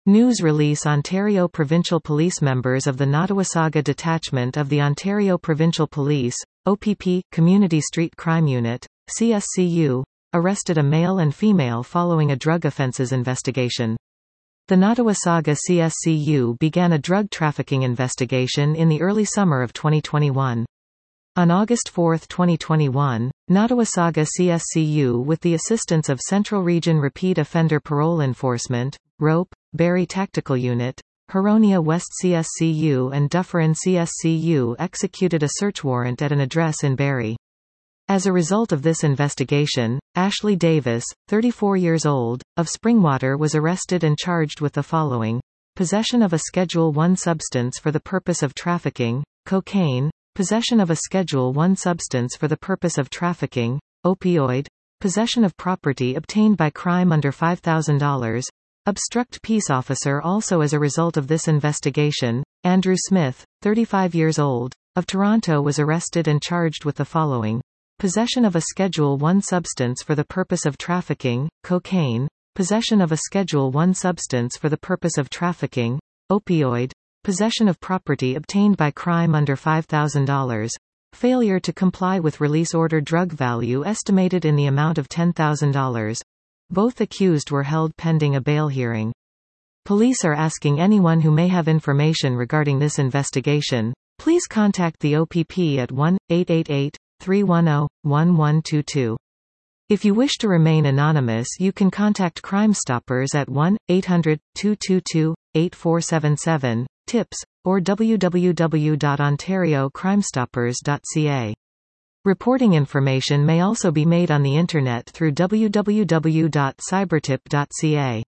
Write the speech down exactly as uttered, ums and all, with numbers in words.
News release Ontario Provincial Police Members of the Nottawasaga Detachment of the Ontario Provincial Police, O P P, Community Street Crime Unit, C S C U, arrested a male and female following a drug offences investigation. The Nottawasaga C S C U began a drug trafficking investigation in the early summer of twenty twenty-one. On August fourth twenty twenty-one, Nottawasaga C S C U with the assistance of Central Region Repeat Offender Parole Enforcement, ROPE, Barrie Tactical Unit, Huronia West C S C U and Dufferin C S C U executed a search warrant at an address in Barrie. As a result of this investigation, Ashley Davis, thirty-four years old, of Springwater was arrested and charged with the following: possession of a Schedule one substance for the purpose of trafficking, cocaine, possession of a Schedule one substance for the purpose of trafficking, opioid, possession of property obtained by crime under five thousand dollars, obstruct peace officer. Also as a result of this investigation, Andrew Smith, thirty-five years old, of Toronto was arrested and charged with the following: possession of a Schedule one substance for the purpose of trafficking, cocaine, possession of a Schedule one substance for the purpose of trafficking, opioid, possession of property obtained by crime under five thousand dollars, failure to comply with release order. Drug value estimated in the amount of ten thousand dollars. Both accused were held pending a bail hearing. Police are asking anyone who may have information regarding this investigation, please contact the O P P at one eight eight eight, three one zero, one one two two. If you wish to remain anonymous, you can contact Crime Stoppers at one eight hundred, two two two, eight four seven seven, tips, or w w w dot ontario crime stoppers dot c a. Reporting information may also be made on the Internet through w w w dot cybertip dot c a.